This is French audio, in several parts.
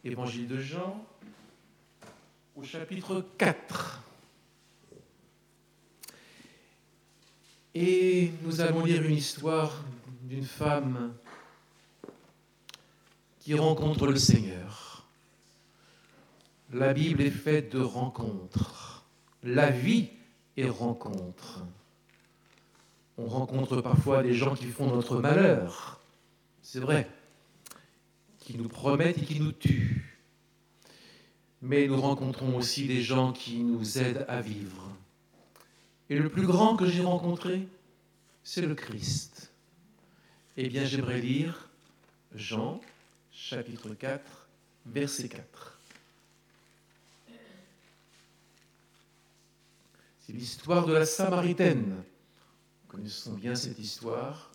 Évangile de Jean, au chapitre 4. Et nous allons lire une histoire d'une femme qui rencontre le Seigneur. La Bible est faite de rencontres. La vie est rencontre. On rencontre parfois des gens qui font notre malheur, c'est vrai, qui nous promettent et qui nous tuent. Mais nous rencontrons aussi des gens qui nous aident à vivre. Et le plus grand que j'ai rencontré, c'est le Christ. Eh bien, j'aimerais lire Jean, chapitre 4, verset 4. C'est l'histoire de la Samaritaine. Nous connaissons bien cette histoire.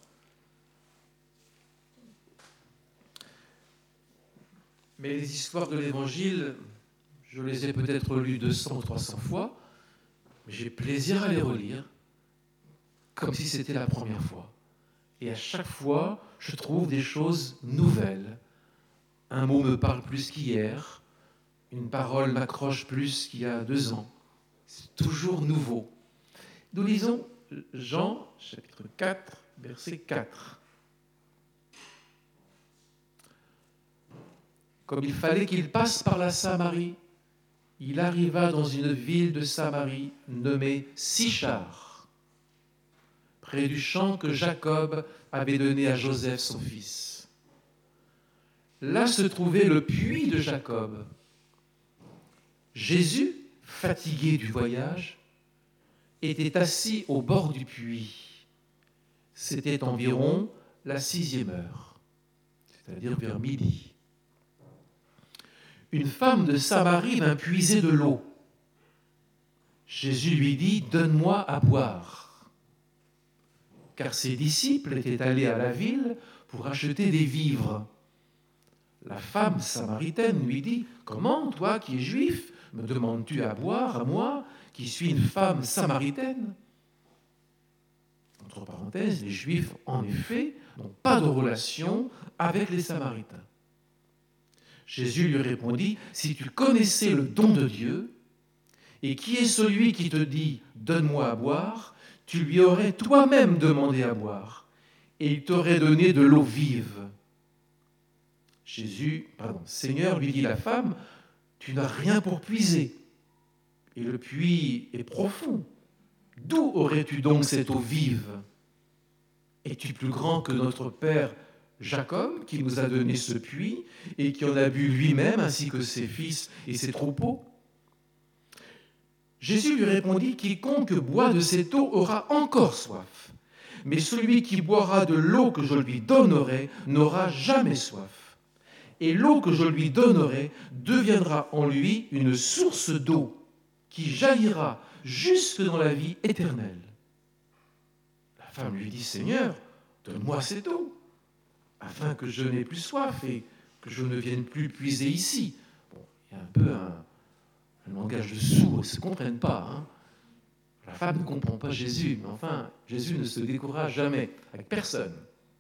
Mais les histoires de l'Évangile, je les ai peut-être lues 200 ou 300 fois, mais j'ai plaisir à les relire comme si c'était la première fois. Et à chaque fois, je trouve des choses nouvelles. Un mot me parle plus qu'hier, une parole m'accroche plus qu'il y a 2 ans. C'est toujours nouveau. Nous lisons Jean, chapitre 4, verset 4. Comme il fallait qu'il passe par la Samarie, il arriva dans une ville de Samarie nommée Sichar, près du champ que Jacob avait donné à Joseph son fils. Là se trouvait le puits de Jacob. Jésus, fatigué du voyage, était assis au bord du puits. C'était environ la 6e heure, c'est-à-dire vers midi. Une femme de Samarie vint puiser de l'eau. Jésus lui dit « Donne-moi à boire ». Car ses disciples étaient allés à la ville pour acheter des vivres. La femme samaritaine lui dit « Comment, toi qui es juif, me demandes-tu à boire à moi, qui suis une femme samaritaine ?» Entre parenthèses, les Juifs, en effet, n'ont pas de relation avec les Samaritains. Jésus lui répondit, « Si tu connaissais le don de Dieu, et qui est celui qui te dit, donne-moi à boire, tu lui aurais toi-même demandé à boire, et il t'aurait donné de l'eau vive. » Seigneur, lui dit la femme, tu n'as rien pour puiser, et le puits est profond. D'où aurais-tu donc cette eau vive? Es-tu plus grand que notre père Jacob, qui nous a donné ce puits et qui en a bu lui-même, ainsi que ses fils et ses troupeaux? Jésus lui répondit, « Quiconque boit de cette eau aura encore soif, mais celui qui boira de l'eau que je lui donnerai n'aura jamais soif. Et l'eau que je lui donnerai deviendra en lui une source d'eau qui jaillira jusque dans la vie éternelle. » La femme lui dit, « Seigneur, donne-moi cette eau, afin que je n'ai plus soif et que je ne vienne plus puiser ici. » Bon, il y a un peu un langage de sourds, ils ne se comprennent pas. Hein. La femme ne comprend pas Jésus, mais enfin, Jésus ne se décourage jamais avec personne.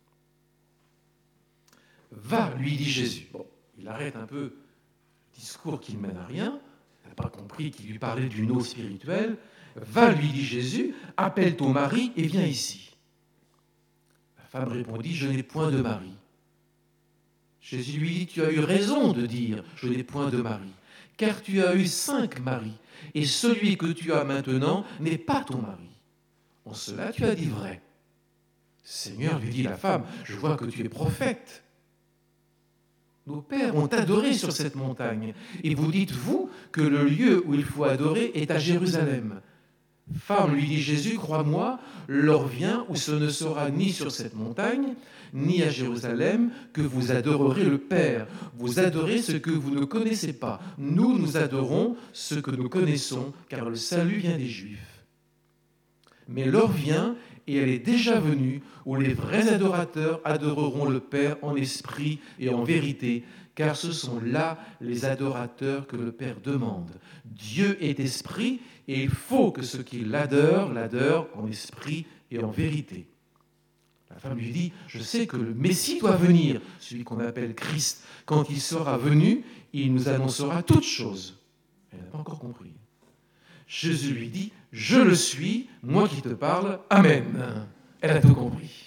« Va, lui dit Jésus. » Bon, il arrête un peu le discours qui ne mène à rien. Il n'a pas compris qu'il lui parlait d'une eau spirituelle. « Va, lui dit Jésus, appelle ton mari et viens ici. » La femme répondit, « Je n'ai point de mari. » Jésus lui dit, « Tu as eu raison de dire, je n'ai point de mari, car tu as eu 5 maris, et celui que tu as maintenant n'est pas ton mari. En cela, tu as dit vrai. » Seigneur, lui dit la femme, « Je vois que tu es prophète. Nos pères ont adoré sur cette montagne, et vous dites, vous, que le lieu où il faut adorer est à Jérusalem. » Femme, lui dit Jésus, crois-moi, l'heure vient où ce ne sera ni sur cette montagne, ni à Jérusalem, que vous adorerez le Père. Vous adorez ce que vous ne connaissez pas. Nous, nous adorons ce que nous connaissons, car le salut vient des Juifs. Mais l'heure vient, et elle est déjà venue, où les vrais adorateurs adoreront le Père en esprit et en vérité, car ce sont là les adorateurs que le Père demande. Dieu est esprit, et il faut que ceux qui l'adorent en esprit et en vérité. La femme lui dit, je sais que le Messie doit venir, celui qu'on appelle Christ. Quand il sera venu, il nous annoncera toutes choses. Elle n'a pas encore compris. Jésus lui dit, je le suis, moi qui te parle, Amen. Elle a tout compris.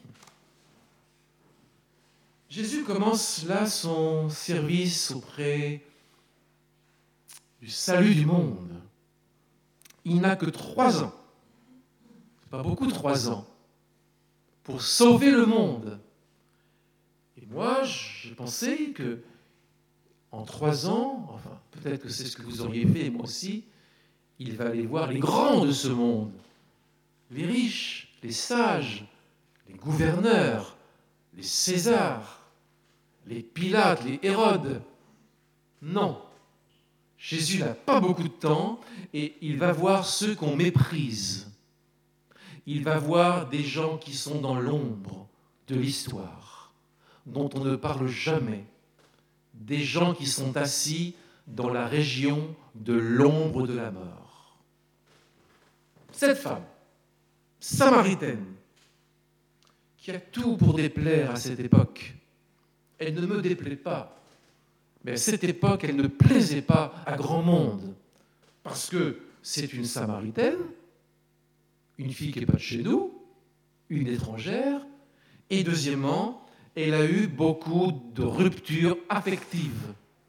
Jésus commence là son service auprès du salut du monde. Il n'a que 3 ans, c'est pas beaucoup 3 ans, pour sauver le monde. Et moi, j'ai pensé que en 3 ans, enfin peut-être que c'est ce que vous auriez fait, moi aussi, il va aller voir les grands de ce monde, les riches, les sages, les gouverneurs, les Césars, les Pilates, les Hérodes. Non, Jésus n'a pas beaucoup de temps et il va voir ceux qu'on méprise. Il va voir des gens qui sont dans l'ombre de l'histoire, dont on ne parle jamais, des gens qui sont assis dans la région de l'ombre de la mort. Cette femme, samaritaine, qui a tout pour déplaire à cette époque, elle ne me déplaît pas. Mais à cette époque, elle ne plaisait pas à grand monde, parce que c'est une Samaritaine, une fille qui n'est pas de chez nous, une étrangère, et deuxièmement, elle a eu beaucoup de ruptures affectives.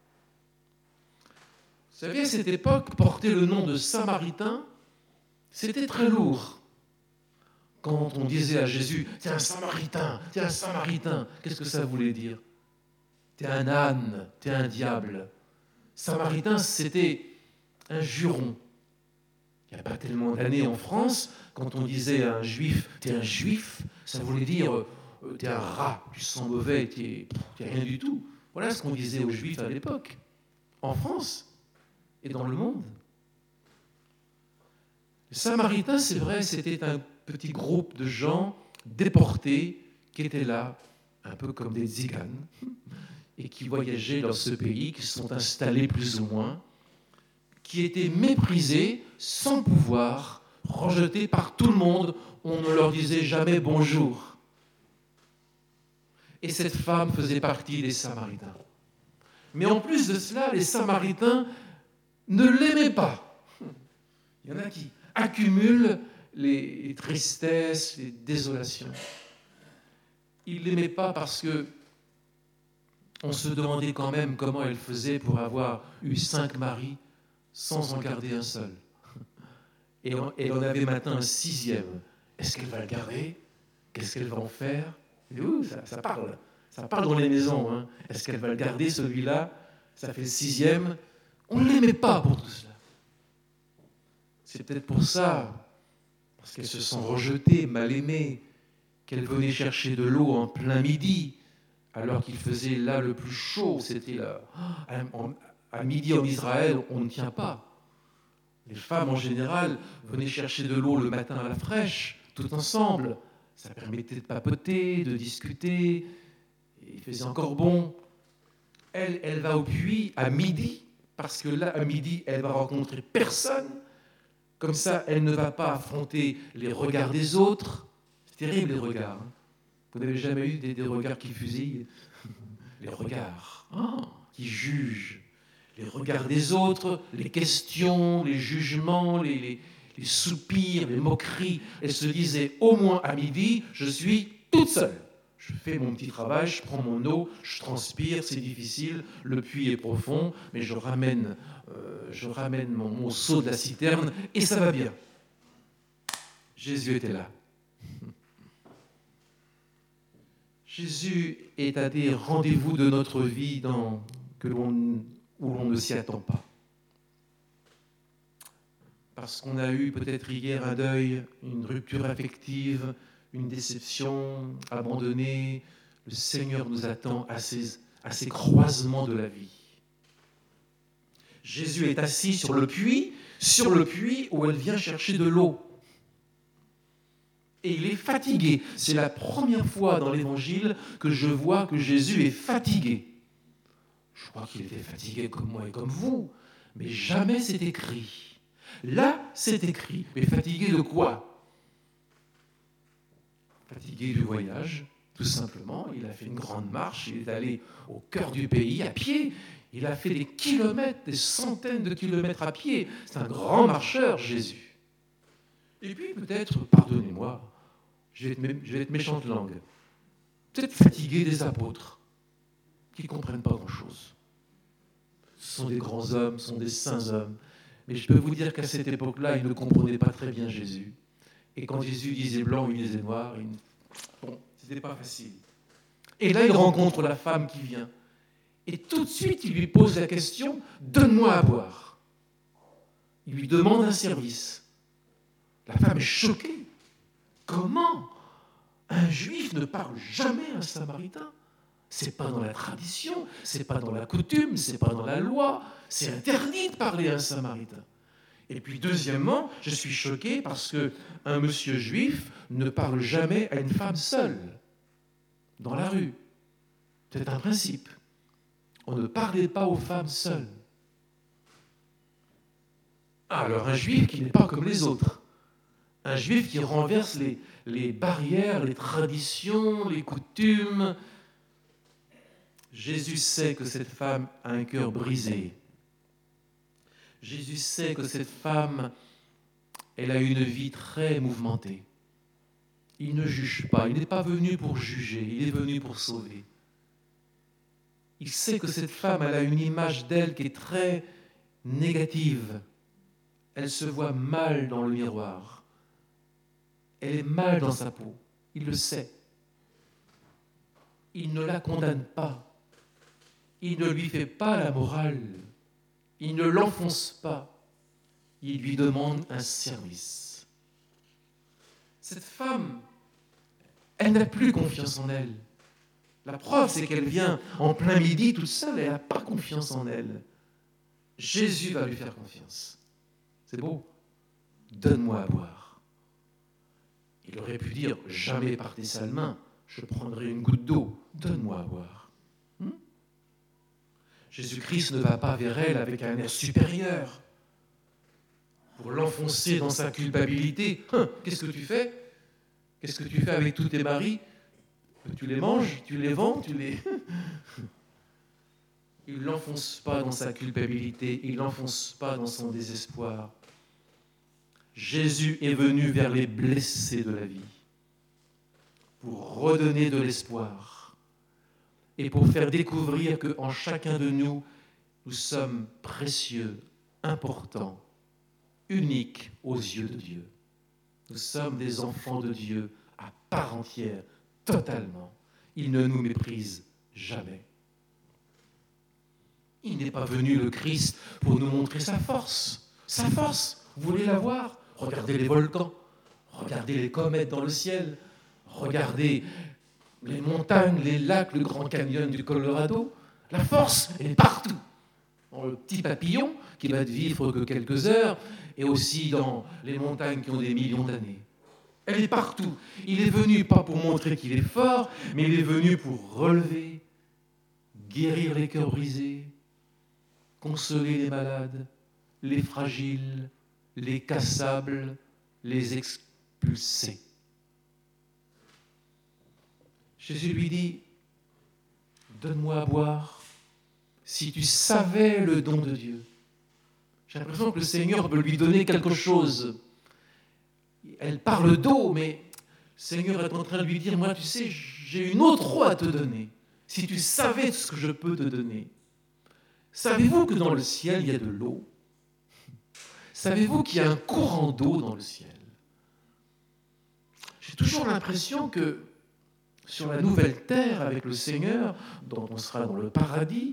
Vous savez, à cette époque, porter le nom de Samaritain, c'était très lourd. Quand on disait à Jésus, « T'es un Samaritain, t'es un Samaritain », qu'est-ce que ça voulait dire ? T'es un âne, t'es un diable. Samaritain, c'était un juron. Il n'y a pas tellement d'années en France, quand on disait à un juif, t'es un juif, ça voulait dire, t'es un rat, tu sens mauvais, t'es rien du tout. Voilà ce qu'on disait aux juifs à l'époque, en France et dans le monde. Les Samaritains, c'est vrai, c'était un petit groupe de gens déportés qui étaient là, un peu comme des tziganes, et qui voyageaient dans ce pays, qui se sont installés plus ou moins, qui étaient méprisés, sans pouvoir, rejetés par tout le monde. On ne leur disait jamais bonjour. Et cette femme faisait partie des Samaritains. Mais en plus de cela, les Samaritains ne l'aimaient pas. Il y en a qui accumulent les tristesses, les désolations. Ils ne l'aimaient pas parce que on se demandait quand même comment elle faisait pour avoir eu 5 maris sans en garder un seul. Et elle en avait maintenant un 6e. Est-ce qu'elle va le garder ? Qu'est-ce qu'elle va en faire ? Et ça parle. Ça parle dans les maisons. Hein. Est-ce qu'elle va le garder, celui-là ? Ça fait le 6e. On ne l'aimait pas pour tout cela. C'est peut-être pour ça, parce qu'elle se sent rejetée, mal aimée, qu'elle venait chercher de l'eau en plein midi, alors qu'il faisait là le plus chaud. C'était là. À midi en Israël, on ne tient pas. Les femmes, en général, venaient chercher de l'eau le matin à la fraîche, tout ensemble. Ça permettait de papoter, de discuter. Et il faisait encore bon. Elle va au puits à midi, parce que là, à midi, elle va rencontrer personne. Comme ça, elle ne va pas affronter les regards des autres. C'est terrible, les regards. Hein. Vous n'avez jamais eu des regards qui fusillent ? Les regards qui jugent. Les regards des autres, les questions, les jugements, les soupirs, les moqueries. Elle se disait, au moins à midi, je suis toute seule. Je fais mon petit travail, je prends mon eau, je transpire, c'est difficile, le puits est profond, mais je ramène mon seau de la citerne et ça va bien. Jésus était là. Jésus est à des rendez-vous de notre vie où l'on ne s'y attend pas. Parce qu'on a eu peut-être hier un deuil, une rupture affective, une déception, abandonnée. Le Seigneur nous attend à ces croisements de la vie. Jésus est assis sur le puits où elle vient chercher de l'eau. Et il est fatigué. C'est la première fois dans l'Évangile que je vois que Jésus est fatigué. Je crois qu'il était fatigué comme moi et comme vous, mais jamais c'est écrit. Là, c'est écrit. Mais fatigué de quoi ? fatigué du voyage, tout simplement. Il a fait une grande marche, il est allé au cœur du pays à pied. Il a fait des kilomètres, des centaines de kilomètres à pied. C'est un grand marcheur, Jésus. Et puis peut-être, pardonnez-moi, je vais être méchante langue, peut-être fatigué des apôtres qui ne comprennent pas grand-chose. Ce sont des grands hommes, ce sont des saints hommes. Mais je peux vous dire qu'à cette époque-là, ils ne comprenaient pas très bien Jésus. Et quand Jésus disait blanc ou il disait noir, bon, c'était pas facile. Et là, il rencontre la femme qui vient. Et tout de suite, il lui pose la question, donne-moi à boire. Il lui demande un service. La femme est choquée. Comment un juif ne parle jamais à un samaritain? C'est pas dans la tradition, c'est pas dans la coutume, c'est pas dans la loi. C'est interdit de parler à un samaritain. Et puis deuxièmement, je suis choqué parce qu'un monsieur juif ne parle jamais à une femme seule, dans la rue. C'est un principe. On ne parlait pas aux femmes seules. Alors un juif qui n'est pas comme les autres, un juif qui renverse les barrières, les traditions, les coutumes. Jésus sait que cette femme a un cœur brisé. Jésus sait que cette femme, elle a une vie très mouvementée. Il ne juge pas, il n'est pas venu pour juger, il est venu pour sauver. Il sait que cette femme, elle a une image d'elle qui est très négative. Elle se voit mal dans le miroir. Elle est mal dans sa peau. Il le sait. Il ne la condamne pas. Il ne lui fait pas la morale. Il ne l'enfonce pas. Il lui demande un service. Cette femme, elle n'a plus confiance en elle. La preuve, c'est qu'elle vient en plein midi toute seule, elle n'a pas confiance en elle. Jésus va lui faire confiance. C'est beau. Donne-moi à boire. Il aurait pu dire, jamais par tes sales mains, je prendrai une goutte d'eau. Donne-moi à boire. Jésus-Christ ne va pas vers elle avec un air supérieur pour l'enfoncer dans sa culpabilité. Qu'est-ce que tu fais? Qu'est-ce que tu fais avec tous tes maris? Tu les manges? Tu les vends? Il ne l'enfonce pas dans sa culpabilité, il ne l'enfonce pas dans son désespoir. Jésus est venu vers les blessés de la vie pour redonner de l'espoir et pour faire découvrir qu'en chacun de nous, nous sommes précieux, importants, uniques aux yeux de Dieu. Nous sommes des enfants de Dieu à part entière, totalement. Il ne nous méprise jamais. Il n'est pas venu, le Christ, pour nous montrer sa force. Sa force, vous voulez la voir? Regardez les volcans, regardez les comètes dans le ciel, regardez les montagnes, les lacs, le Grand Canyon du Colorado. La force, elle est partout. Dans le petit papillon, qui va vivre que quelques heures, et aussi dans les montagnes qui ont des millions d'années. Elle est partout. Il est venu pas pour montrer qu'il est fort, mais il est venu pour relever, guérir les cœurs brisés, consoler les malades, les fragiles, les cassables, les expulser. Jésus lui dit, donne-moi à boire, si tu savais le don de Dieu. J'ai l'impression que le Seigneur veut lui donner quelque chose. Elle parle d'eau, mais le Seigneur est en train de lui dire, moi, tu sais, j'ai une autre eau à te donner. Si tu savais ce que je peux te donner. Savez-vous que dans le ciel, il y a de l'eau? Savez-vous qu'il y a un courant d'eau dans le ciel? J'ai toujours l'impression que sur la nouvelle terre avec le Seigneur, dont on sera dans le paradis,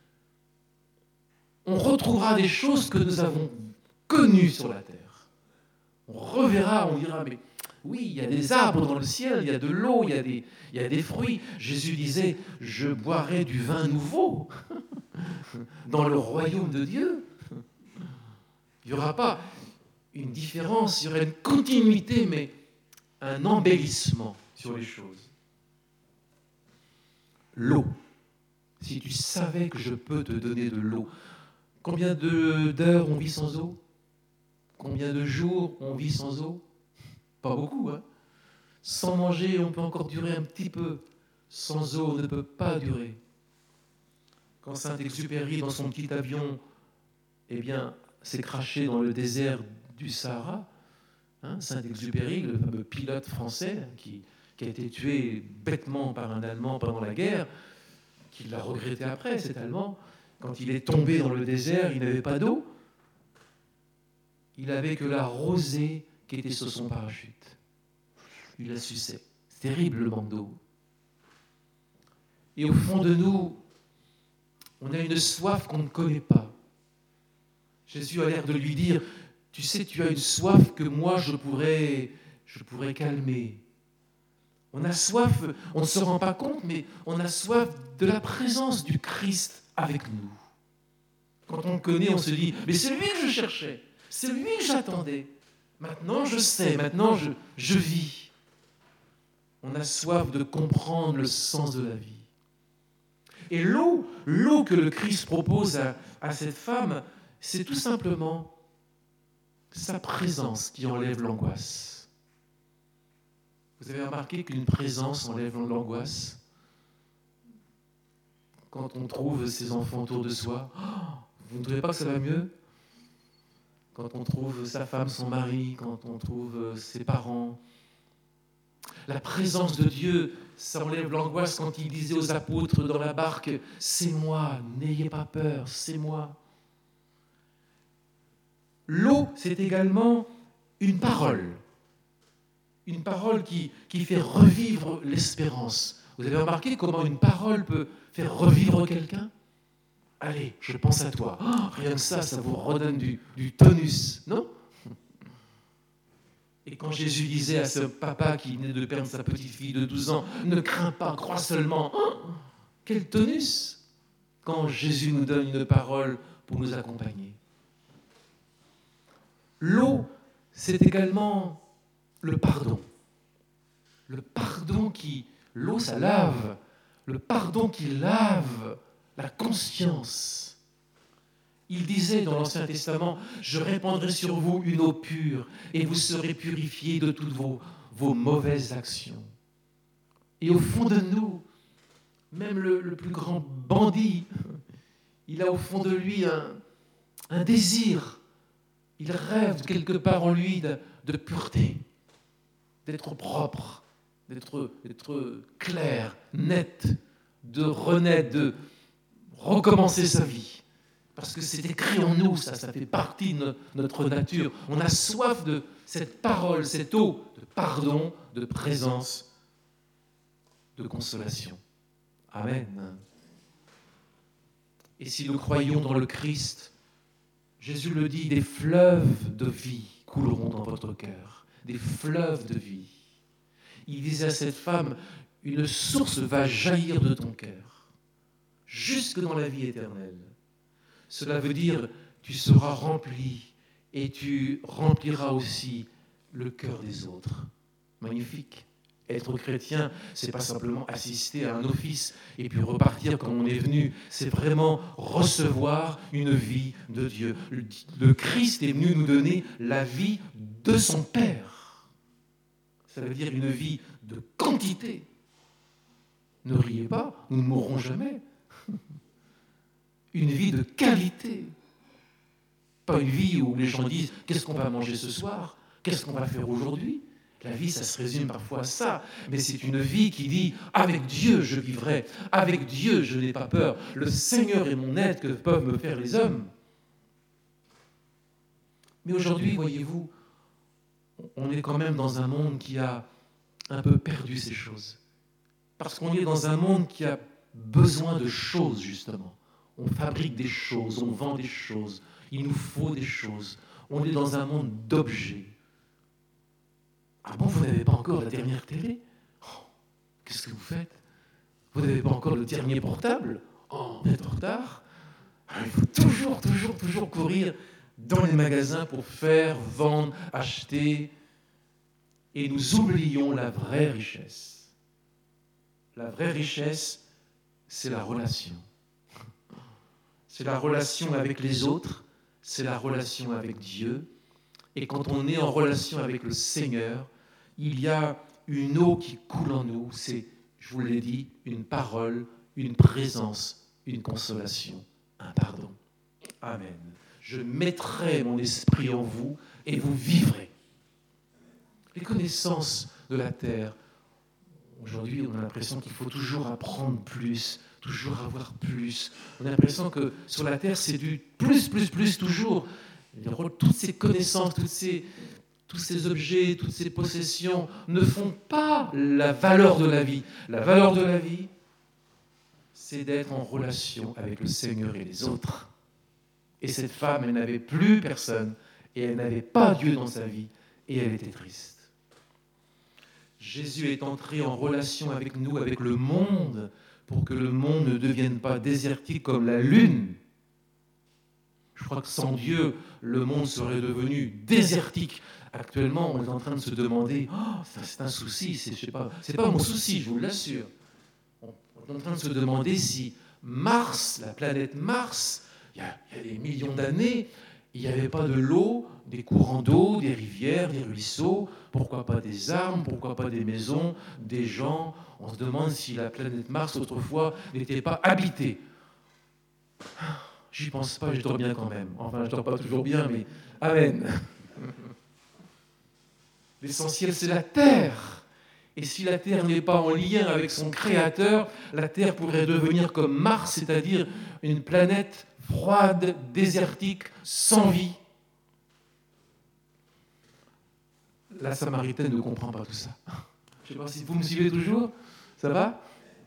on retrouvera des choses que nous avons connues sur la terre. On reverra, on dira, mais oui, il y a des arbres dans le ciel, il y a de l'eau, il y a des fruits. Jésus disait, je boirai du vin nouveau dans le royaume de Dieu. Il n'y aura pas une différence, il y aura une continuité, mais un embellissement sur les choses. L'eau. Si tu savais que je peux te donner de l'eau. Combien d'heures on vit sans eau? Combien de jours on vit sans eau? Pas beaucoup, hein? Sans manger, on peut encore durer un petit peu. Sans eau, on ne peut pas durer. Quand Saint-Exupéry, dans son petit avion, s'est craché dans le désert du Sahara, Saint-Exupéry, le fameux pilote français qui a été tué bêtement par un Allemand pendant la guerre, qui l'a regretté après, cet Allemand, quand il est tombé dans le désert, il n'avait pas d'eau. Il n'avait que la rosée qui était sur son parachute. Il la suçait. C'est terrible, le manque d'eau. Et au fond de nous, on a une soif qu'on ne connaît pas. Jésus a l'air de lui dire, tu sais, tu as une soif que moi, je pourrais calmer. On a soif, on ne se rend pas compte, mais on a soif de la présence du Christ avec nous. Quand on le connaît, on se dit, mais c'est lui que je cherchais, c'est lui que j'attendais. Maintenant, je sais, maintenant, je vis. On a soif de comprendre le sens de la vie. Et l'eau que le Christ propose à cette femme, c'est tout simplement sa présence qui enlève l'angoisse. Vous avez remarqué qu'une présence enlève l'angoisse? Quand on trouve ses enfants autour de soi, vous ne trouvez pas que ça va mieux? Quand on trouve sa femme, son mari, quand on trouve ses parents. La présence de Dieu, ça enlève l'angoisse quand il disait aux apôtres dans la barque, « C'est moi, n'ayez pas peur, c'est moi ». L'eau, c'est également une parole qui fait revivre l'espérance. Vous avez remarqué comment une parole peut faire revivre quelqu'un? Allez, je pense à toi. Rien que ça vous redonne du tonus, non? Et quand Jésus disait à ce papa qui venait de perdre sa petite fille de 12 ans, « Ne crains pas, crois seulement », quel tonus quand Jésus nous donne une parole pour nous accompagner. L'eau, c'est également le pardon. Le pardon l'eau, ça lave. Le pardon qui lave la conscience. Il disait dans l'Ancien Testament, « Je répandrai sur vous une eau pure et vous serez purifiés de toutes vos mauvaises actions. » Et au fond de nous, même le plus grand bandit, il a au fond de lui un désir. Il rêve quelque part en lui de pureté, d'être propre, d'être clair, net, de renaître, de recommencer sa vie. Parce que c'est écrit en nous, ça fait partie de notre nature. On a soif de cette parole, cette eau de pardon, de présence, de consolation. Amen. Et si nous croyons dans le Christ, Jésus le dit, des fleuves de vie couleront dans votre cœur, des fleuves de vie. Il disait à cette femme, une source va jaillir de ton cœur, jusque dans la vie éternelle. Cela veut dire, tu seras rempli et tu rempliras aussi le cœur des autres. Magnifique. Être chrétien, c'est pas simplement assister à un office et puis repartir comme on est venu. C'est vraiment recevoir une vie de Dieu. Le Christ est venu nous donner la vie de son Père. Ça veut dire une vie de quantité. Ne riez pas, nous ne mourrons jamais. Une vie de qualité. Pas une vie où les gens disent « Qu'est-ce qu'on va manger ce soir? Qu'est-ce qu'on va faire aujourd'hui ?» La vie, ça se résume parfois à ça, mais c'est une vie qui dit « Avec Dieu, je vivrai. Avec Dieu, je n'ai pas peur. Le Seigneur est mon aide que peuvent me faire les hommes. » Mais aujourd'hui, voyez-vous, on est quand même dans un monde qui a un peu perdu ces choses. Parce qu'on est dans un monde qui a besoin de choses, justement. On fabrique des choses, on vend des choses, il nous faut des choses. On est dans un monde d'objets. Ah bon, vous n'avez pas encore la dernière télé? Qu'est-ce que vous faites? Vous n'avez pas encore le dernier portable? Oh, vous êtes en retard. Il faut toujours courir dans les magasins pour faire, vendre, acheter. Et nous oublions la vraie richesse. La vraie richesse, c'est la relation. C'est la relation avec les autres, c'est la relation avec Dieu. Et quand on est en relation avec le Seigneur, il y a une eau qui coule en nous. C'est, je vous l'ai dit, une parole, une présence, une consolation, un pardon. Amen. Je mettrai mon esprit en vous et vous vivrez. Les connaissances de la terre, aujourd'hui, on a l'impression qu'il faut toujours apprendre plus, toujours avoir plus. On a l'impression que sur la terre, c'est du plus, toujours. Toutes ces connaissances, tous ces objets, toutes ces possessions ne font pas la valeur de la vie. La valeur de la vie, c'est d'être en relation avec le Seigneur et les autres. Et cette femme, elle n'avait plus personne, et elle n'avait pas Dieu dans sa vie, et elle était triste. Jésus est entré en relation avec nous, avec le monde, pour que le monde ne devienne pas désertique comme la lune. Je crois que sans Dieu, le monde serait devenu désertique. Actuellement, on est en train de se demander, ça c'est un souci, c'est pas mon souci, je vous l'assure. On est en train de se demander si Mars, la planète Mars, il y a des millions d'années, il n'y avait pas de l'eau, des courants d'eau, des rivières, des ruisseaux, pourquoi pas des arbres, pourquoi pas des maisons, des gens. On se demande si la planète Mars, autrefois, n'était pas habitée. J'y pense pas, je dors bien quand même. Enfin, je dors pas toujours bien, mais amen. L'essentiel, c'est la Terre. Et si la Terre n'est pas en lien avec son Créateur, la Terre pourrait devenir comme Mars, c'est-à-dire une planète froide, désertique, sans vie. La Samaritaine ne comprend pas tout ça. Je ne sais pas si vous me suivez toujours. Ça va ?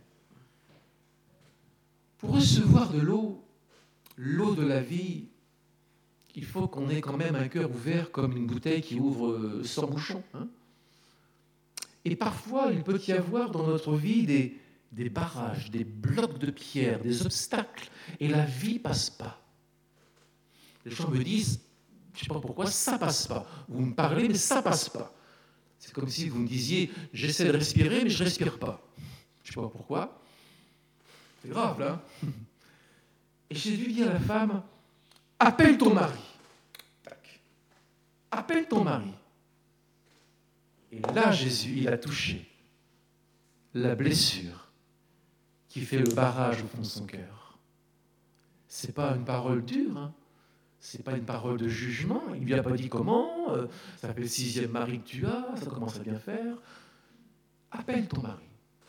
Pour recevoir de l'eau de la vie, il faut qu'on ait quand même un cœur ouvert comme une bouteille qui ouvre sans bouchon. Et parfois, il peut y avoir dans notre vie des barrages, des blocs de pierre, des obstacles, et la vie ne passe pas. Les gens me disent, je ne sais pas pourquoi, ça ne passe pas. Vous me parlez, mais ça ne passe pas. C'est comme si vous me disiez, j'essaie de respirer, mais je ne respire pas. Je ne sais pas pourquoi. C'est grave, là. Et Jésus dit à la femme, appelle ton mari. Tac. Appelle ton mari. Et là, Jésus, il a touché la blessure qui fait le barrage au fond de son cœur. Ce n'est pas une parole dure, ce n'est pas une parole de jugement. Il ne lui a pas dit comment, ça fait le 6e mari que tu as, ça commence à bien faire. Appelle ton mari.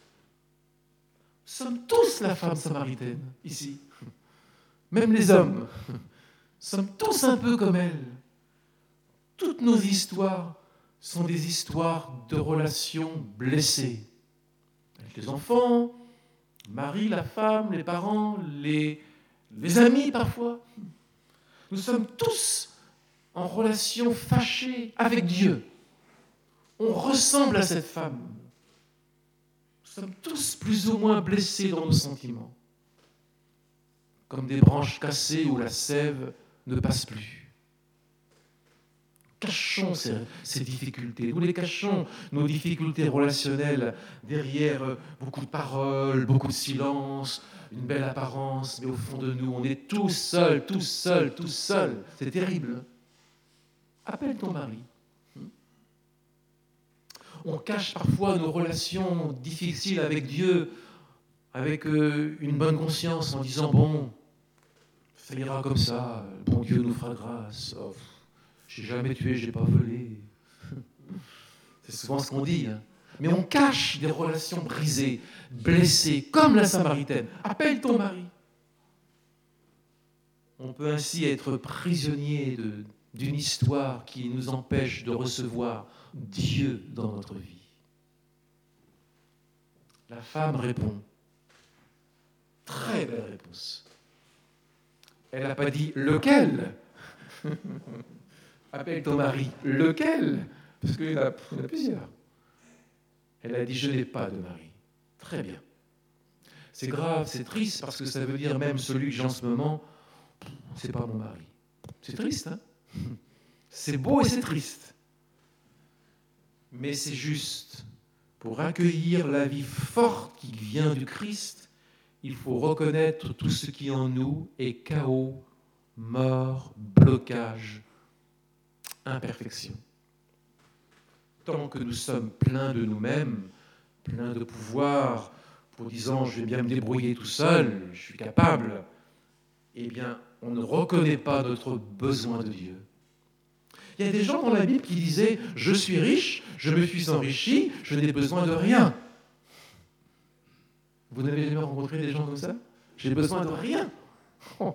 Nous sommes tous la femme samaritaine, ici. Même les hommes. Nous sommes tous un peu comme elle. Toutes nos histoires sont des histoires de relations blessées. Avec les enfants, le mari, la femme, les parents, les amis parfois. Nous sommes tous en relation fâchée avec Dieu. On ressemble à cette femme. Nous sommes tous plus ou moins blessés dans nos sentiments, comme des branches cassées où la sève ne passe plus. Cachons ces difficultés, nous les cachons, nos difficultés relationnelles, derrière beaucoup de paroles, beaucoup de silence, une belle apparence, mais au fond de nous, on est tout seul. C'est terrible. Appelle ton mari. On cache parfois nos relations difficiles avec Dieu, avec une bonne conscience, en disant, bon, ça ira comme ça, bon Dieu nous fera grâce. Oh, j'ai jamais tué, j'ai pas volé. C'est souvent ce qu'on dit. Mais on cache des relations brisées, blessées, comme la Samaritaine. Appelle ton mari. On peut ainsi être prisonnier d'une histoire qui nous empêche de recevoir Dieu dans notre vie. La femme répond. Très belle réponse. Elle n'a pas dit lequel. Appelle ton mari. Lequel? Parce qu'il y en a plusieurs. Elle a dit je n'ai pas de mari. Très bien. C'est grave, c'est triste parce que ça veut dire même celui que j'ai en ce moment, c'est pas mon mari. C'est triste, hein? C'est beau et c'est triste. Mais c'est juste. Pour accueillir la vie forte qui vient du Christ, il faut reconnaître tout ce qui en nous est chaos, mort, blocage, imperfection. tant que nous sommes pleins de nous-mêmes, pleins de pouvoir, pour disant je vais bien me débrouiller tout seul, je suis capable, eh bien, on ne reconnaît pas notre besoin de Dieu. Il y a des gens dans la Bible qui disaient « Je suis riche, je me suis enrichi, je n'ai besoin de rien ». Vous n'avez jamais rencontré des gens comme ça ? J'ai besoin de rien. Oh.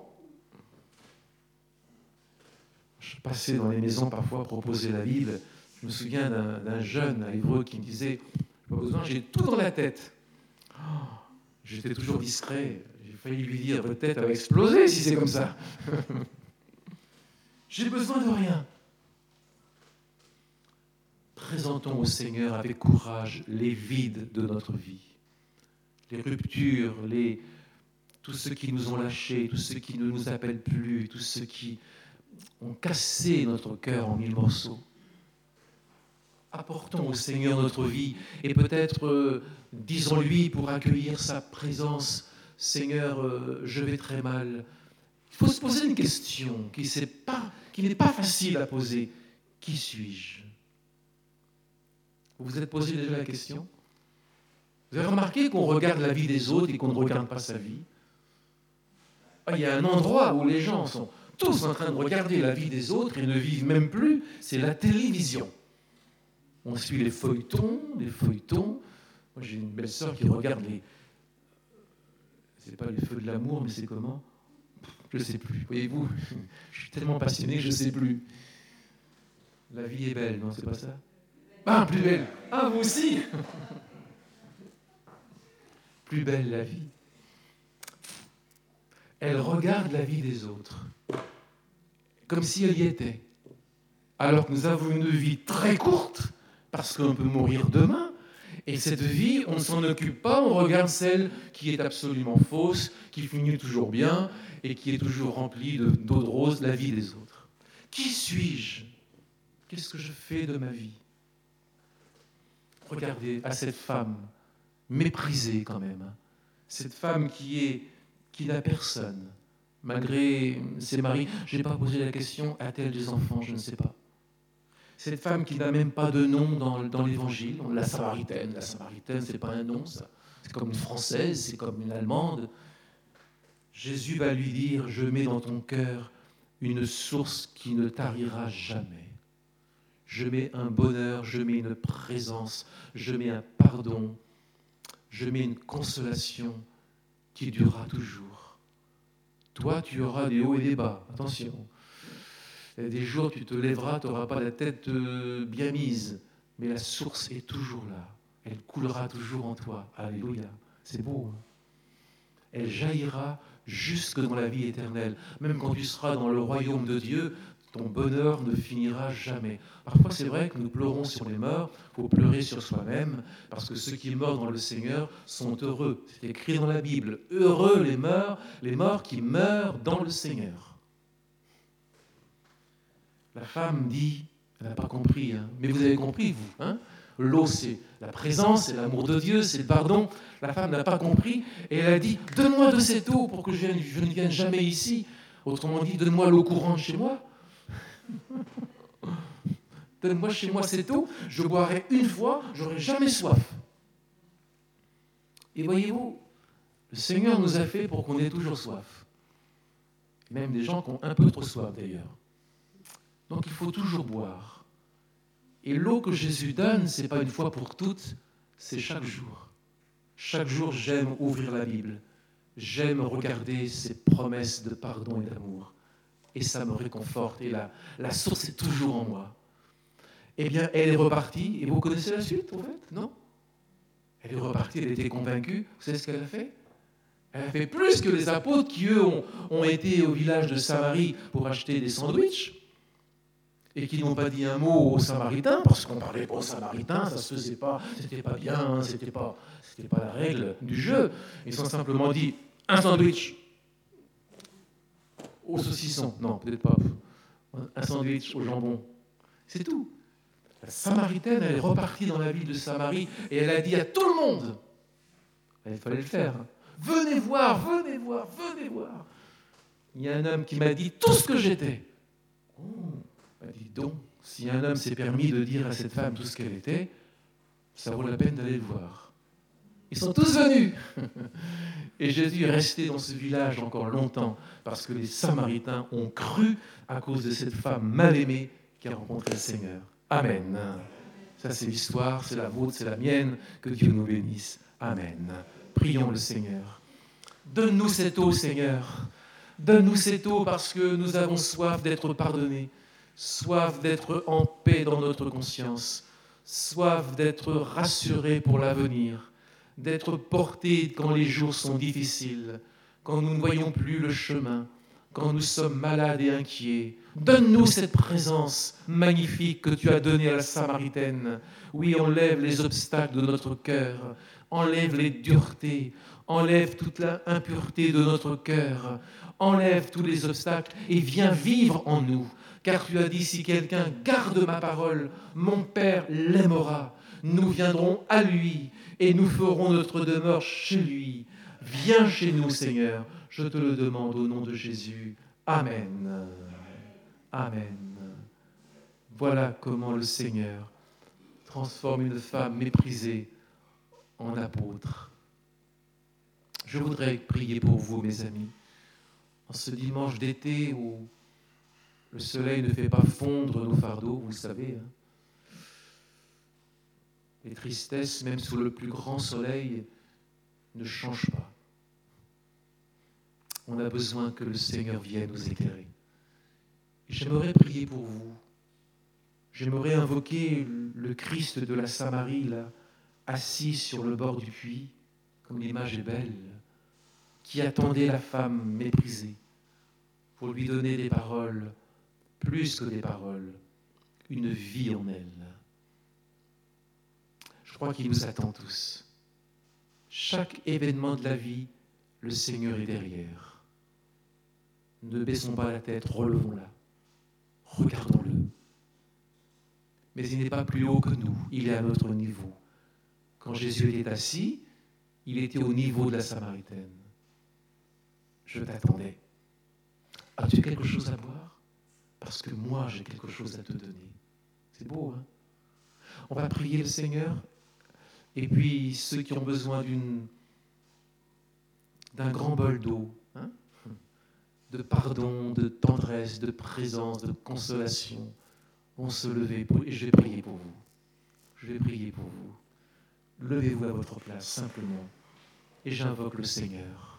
Je passais dans les maisons parfois proposer la Bible. Je me souviens d'un jeune à Évreux qui me disait « Pas besoin, j'ai tout dans la tête ». Oh. J'étais toujours discret. J'ai failli lui dire « Votre tête va exploser si c'est comme ça ». J'ai besoin de rien. Présentons au Seigneur avec courage les vides de notre vie, les ruptures, tous ceux qui nous ont lâchés, tous ceux qui ne nous appellent plus, tous ceux qui ont cassé notre cœur en 1000 morceaux. Apportons au Seigneur notre vie et peut-être disons-lui pour accueillir sa présence, Seigneur, je vais très mal. Il faut se poser une question qui n'est pas facile à poser. Qui suis-je ? Vous vous êtes posé déjà la question ? Vous avez remarqué qu'on regarde la vie des autres et qu'on ne regarde pas sa vie ? Il y a un endroit où les gens sont tous en train de regarder la vie des autres et ne vivent même plus, c'est la télévision. On suit les feuilletons. Moi, j'ai une belle sœur qui regarde c'est pas les feux de l'amour, mais c'est comment ? Je ne sais plus. Voyez-vous, je suis tellement passionné que je ne sais plus. La vie est belle, non, c'est pas ça ? Ah, plus belle. Ah, vous aussi. Plus belle la vie. Elle regarde la vie des autres, comme si elle y était. Alors que nous avons une vie très courte, parce qu'on peut mourir demain, et cette vie, on ne s'en occupe pas, on regarde celle qui est absolument fausse, qui finit toujours bien, et qui est toujours remplie d'eau de rose, la vie des autres. Qui suis-je ? Qu'est-ce que je fais de ma vie ? Regardez à cette femme, méprisée quand même, cette femme qui n'a personne, malgré ses maris. Je n'ai pas posé la question, a-t-elle des enfants ? Je ne sais pas. Cette femme qui n'a même pas de nom dans l'Évangile, la Samaritaine. La Samaritaine, ce n'est pas un nom, ça. C'est comme une Française, c'est comme une Allemande. Jésus va lui dire, je mets dans ton cœur une source qui ne tarira jamais. Je mets un bonheur, je mets une présence, je mets un pardon, je mets une consolation qui durera toujours. Toi, tu auras des hauts et des bas, attention. Des jours, tu te lèveras, tu n'auras pas la tête bien mise, mais la source est toujours là. Elle coulera toujours en toi. Alléluia, c'est beau. Hein ? Elle jaillira jusque dans la vie éternelle. Même quand tu seras dans le royaume de Dieu, ton bonheur ne finira jamais. Parfois, c'est vrai que nous pleurons sur les morts, il faut pleurer sur soi-même, parce que ceux qui meurent dans le Seigneur sont heureux. C'est écrit dans la Bible. Heureux les morts qui meurent dans le Seigneur. La femme dit, elle n'a pas compris, hein, mais vous avez compris, vous. Hein, l'eau, c'est la présence, c'est l'amour de Dieu, c'est le pardon. La femme n'a pas compris, et elle a dit, donne-moi de cette eau pour que je ne vienne jamais ici. Autrement dit, donne-moi l'eau courante chez moi. Donne-moi chez moi cette eau, je boirai une fois, j'aurai jamais soif. Et voyez-vous, le Seigneur nous a fait pour qu'on ait toujours soif. Même des gens qui ont un peu trop soif d'ailleurs. Donc il faut toujours boire. Et l'eau que Jésus donne, ce n'est pas une fois pour toutes, c'est chaque jour. Chaque jour, j'aime ouvrir la Bible. J'aime regarder ses promesses de pardon et d'amour. Et ça me réconforte. Et la source est toujours en moi. Eh bien, elle est repartie. Et vous connaissez la suite, en fait ? Non ? Elle est repartie, elle était convaincue. Vous savez ce qu'elle a fait ? Elle a fait plus que les apôtres qui, eux, ont été au village de Samarie pour acheter des sandwichs et qui n'ont pas dit un mot aux Samaritains, parce qu'on parlait pas aux Samaritains, ça se faisait pas, c'était pas bien, hein, c'était pas la règle du jeu. Ils ont simplement dit un sandwich au saucisson, non, peut-être pas, un sandwich au jambon, c'est tout. La Samaritaine, elle est repartie dans la ville de Samarie et elle a dit à tout le monde, il fallait le faire, hein, venez voir, venez voir, venez voir. Il y a un homme qui m'a dit tout ce que j'étais. Oh, dis donc, Si un homme s'est permis de dire à cette femme tout ce qu'elle était, ça vaut la peine d'aller le voir. Ils sont tous venus. Et Jésus est resté dans ce village encore longtemps parce que les Samaritains ont cru à cause de cette femme mal aimée qui a rencontré le Seigneur. Amen. Ça, c'est l'histoire, c'est la vôtre, c'est la mienne. Que Dieu nous bénisse. Amen. Prions le Seigneur. Donne-nous cette eau, Seigneur. Donne-nous cette eau parce que nous avons soif d'être pardonnés, soif d'être en paix dans notre conscience, soif d'être rassurés pour l'avenir, d'être portés quand les jours sont difficiles, quand nous ne voyons plus le chemin, quand nous sommes malades et inquiets. Donne-nous cette présence magnifique que tu as donnée à la Samaritaine. Oui, enlève les obstacles de notre cœur, enlève les duretés, enlève toute l'impureté de notre cœur, enlève tous les obstacles et viens vivre en nous. Car tu as dit, si quelqu'un garde ma parole, mon Père l'aimera. Nous viendrons à lui et nous ferons notre demeure chez lui. Viens chez nous, Seigneur. Je te le demande au nom de Jésus. Amen. Amen. Voilà comment le Seigneur transforme une femme méprisée en apôtre. Je voudrais prier pour vous, mes amis, en ce dimanche d'été où le soleil ne fait pas fondre nos fardeaux, vous le savez. Les tristesses, même sous le plus grand soleil, ne changent pas. On a besoin que le Seigneur vienne nous éclairer. Et j'aimerais prier pour vous. J'aimerais invoquer le Christ de la Samarie, là, assis sur le bord du puits, comme l'image est belle, qui attendait la femme méprisée pour lui donner des paroles, plus que des paroles, une vie en elle. Je crois qu'il nous attend tous. Chaque événement de la vie, le Seigneur est derrière. Ne baissons pas la tête, relevons-la. Regardons-le. Mais il n'est pas plus haut que nous, il est à notre niveau. Quand Jésus était assis, il était au niveau de la Samaritaine. Je t'attendais. As-tu quelque chose à boire? Parce que moi, j'ai quelque chose à te donner. C'est beau, hein? On va prier le Seigneur, et puis ceux qui ont besoin d'un grand bol d'eau, hein, de pardon, de tendresse, de présence, de consolation, vont se lever et je vais prier pour vous. Je vais prier pour vous. Levez-vous à votre place, simplement, et j'invoque le Seigneur.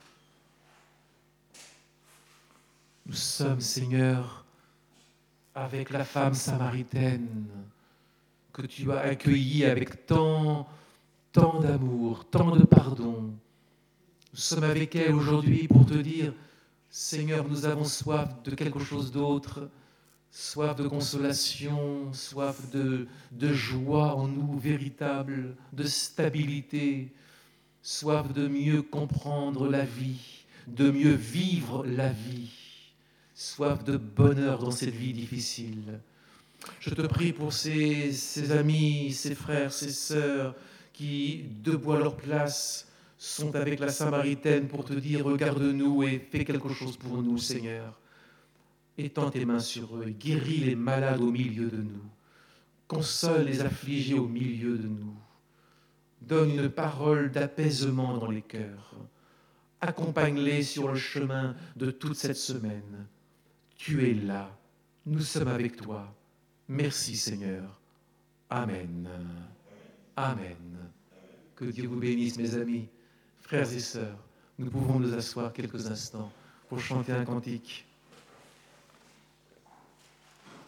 Nous sommes, Seigneur, avec la femme samaritaine que tu as accueillie avec tant d'amour, tant de pardon. Nous sommes avec elle aujourd'hui pour te dire, Seigneur, nous avons soif de quelque chose d'autre, soif de consolation, soif de joie en nous véritable, de stabilité, soif de mieux comprendre la vie, de mieux vivre la vie, soif de bonheur dans cette vie difficile. Je te prie pour ces amis, ces frères, ces sœurs qui, debout à leur place, sont avec la Samaritaine pour te dire, regarde-nous et fais quelque chose pour nous, Seigneur. Étends tes mains sur eux, guéris les malades au milieu de nous, console les affligés au milieu de nous, donne une parole d'apaisement dans les cœurs, accompagne-les sur le chemin de toute cette semaine. Tu es là, nous sommes avec toi. Merci Seigneur. Amen. Amen. Que Dieu vous bénisse, mes amis, frères et sœurs. Nous pouvons nous asseoir quelques instants pour chanter un cantique.